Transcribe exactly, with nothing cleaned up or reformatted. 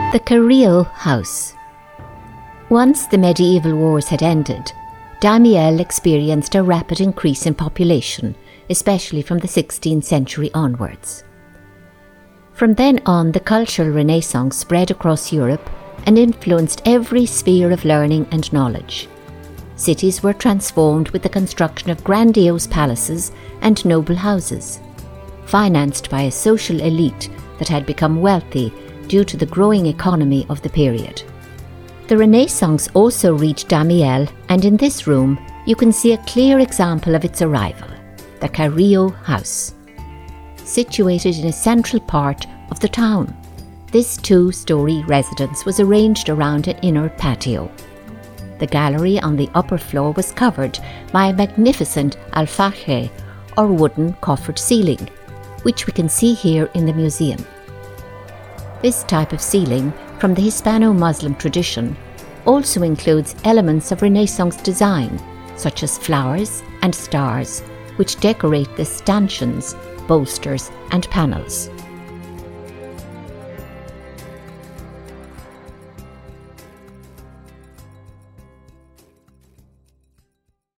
The Carrillo House. Once the medieval wars had ended, Daimiel experienced a rapid increase in population, especially from the sixteenth century onwards. From then on, the cultural renaissance spread across Europe and influenced every sphere of learning and knowledge. Cities were transformed with the construction of grandiose palaces and noble houses, financed by a social elite that had become wealthy due to the growing economy of the period. The Renaissance also reached Daimiel, and in this room you can see a clear example of its arrival, the Carrillo House. Situated in a central part of the town, this two-storey residence was arranged around an inner patio. The gallery on the upper floor was covered by a magnificent alfaje, or wooden coffered ceiling, which we can see here in the museum. This type of ceiling, from the Hispano-Muslim tradition, also includes elements of Renaissance design, such as flowers and stars, which decorate the stanchions, bolsters and panels.